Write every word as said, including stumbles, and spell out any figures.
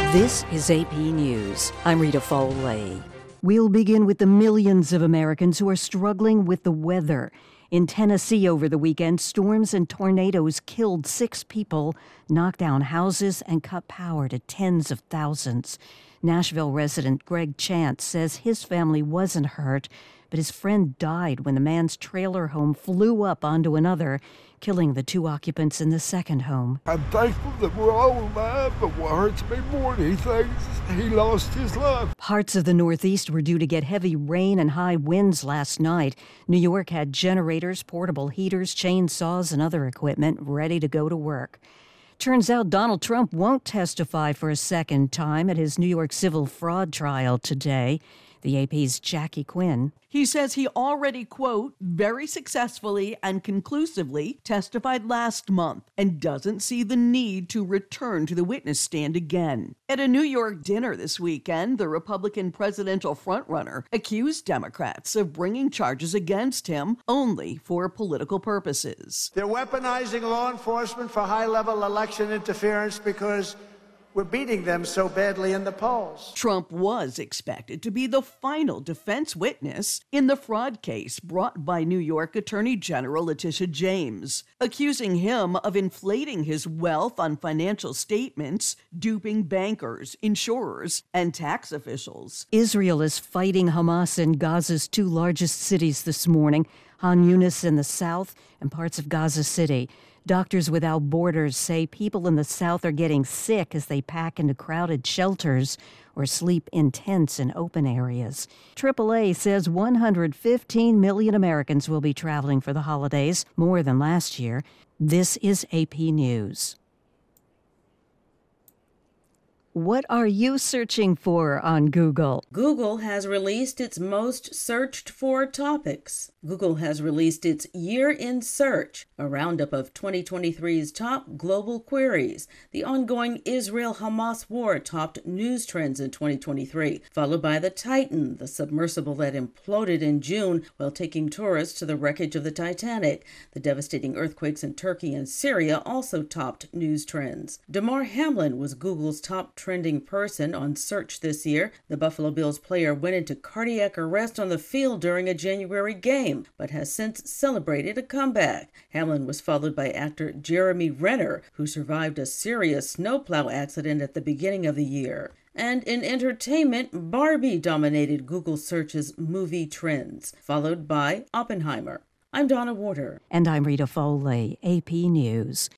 This is A P News. I'm Rita Foley. We'll begin with the millions of Americans who are struggling with the weather. In Tennessee over the weekend, storms and tornadoes killed six people, knocked down houses, and cut power to tens of thousands. Nashville resident Greg Chance says his family wasn't hurt, but his friend died when the man's trailer home flew up onto another, killing the two occupants in the second home. I'm thankful that we're all alive, but what hurts me more than he thinks he lost his life. Parts of the Northeast were due to get heavy rain and high winds last night. New York had generators, portable heaters, chainsaws, and other equipment ready to go to work. Turns out Donald Trump won't testify for a second time at his New York civil fraud trial today. The A P's Jackie Quinn. He says he already, quote, very successfully and conclusively testified last month and doesn't see the need to return to the witness stand again. At a New York dinner this weekend, the Republican presidential frontrunner accused Democrats of bringing charges against him only for political purposes. They're weaponizing law enforcement for high-level election interference because we're beating them so badly in the polls. Trump was expected to be the final defense witness in the fraud case brought by New York Attorney General Letitia James, accusing him of inflating his wealth on financial statements, duping bankers, insurers, and tax officials. Israel is fighting Hamas in Gaza's two largest cities this morning, Han Yunis in the south and parts of Gaza City. Doctors Without Borders say people in the south are getting sick as they pack into crowded shelters or sleep in tents in open areas. triple A says one hundred fifteen million Americans will be traveling for the holidays, more than last year. This is A P News. What are you searching for on Google? Google has released its most searched for topics. Google has released its Year in Search, a roundup of twenty twenty-three's top global queries. The ongoing Israel-Hamas war topped news trends in twenty twenty-three, followed by the Titan, the submersible that imploded in June while taking tourists to the wreckage of the Titanic. The devastating earthquakes in Turkey and Syria also topped news trends. Damar Hamlin was Google's top trending person on search this year. The Buffalo Bills player went into cardiac arrest on the field during a January game, but has since celebrated a comeback. Hamlin was followed by actor Jeremy Renner, who survived a serious snowplow accident at the beginning of the year. And in entertainment, Barbie dominated Google Search's movie trends, followed by Oppenheimer. I'm Donna Warder. And I'm Rita Foley, A P News.